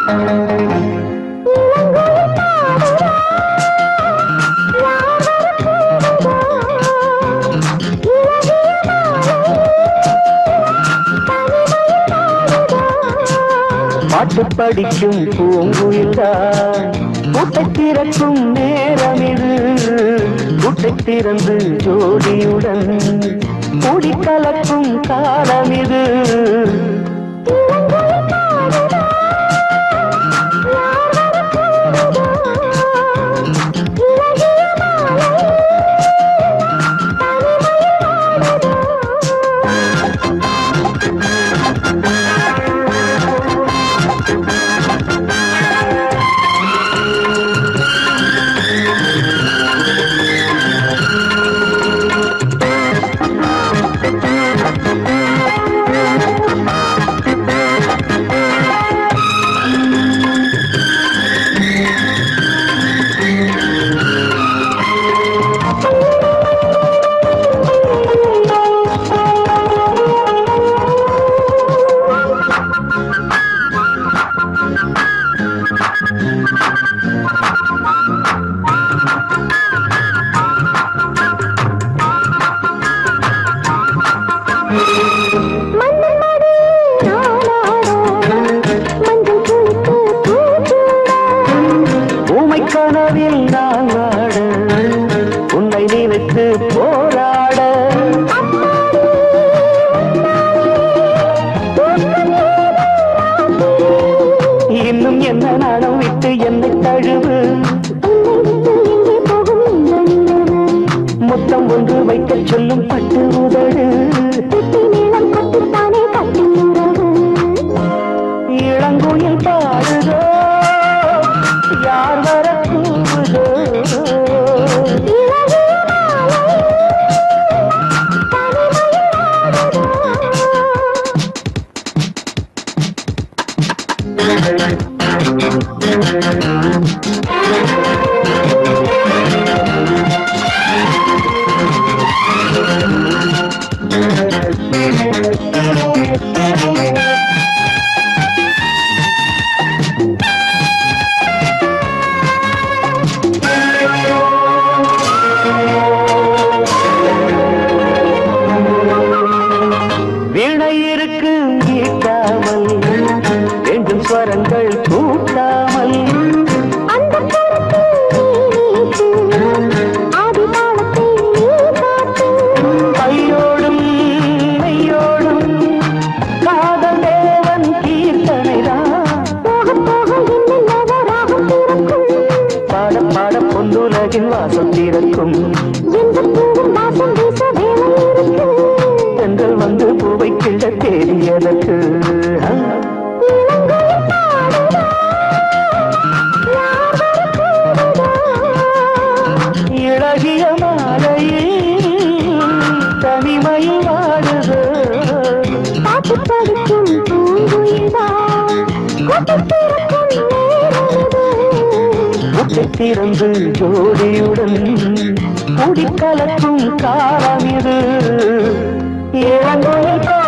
பாட்டு படிக்கும் பூங்குயில்தான் கூட்டை திறக்கும் நேரம் இது. கூட்டை திறந்து ஜோடியுடன் கூடி கலக்கும் காலம் இது. கனவில் நான் வாட உன்னை நினைத்து போராட இன்னும் என்ன நாடம் விட்டு என்னை தழுவு. முத்தம் ஒன்று வைக்க சொல்லும் பட்டு உதடு. இளங்குயில் பாடுதோ யார் வர கூவுதோ. வீணையிருக்கு ஈட்டாமல் வேண்டும் ஸ்வரங்கள் கூட்டாமல் கையோடும் மெய்யோடும் காதல் தேவன் கீர்த்தனைதான். பாட பாட பொன்னுலகின் வாசம் திறக்கும். தென்றல் வந்து பூவை கிள்ள தேடியதற்கு. இளகிய மாலையில் தனிமையில் வாடுது. பாட்டு படிக்கும் கூட்டை திறந்து ஜோடியுடன் கூடி கலக்கும் காலம் இது. இளங்கோயில்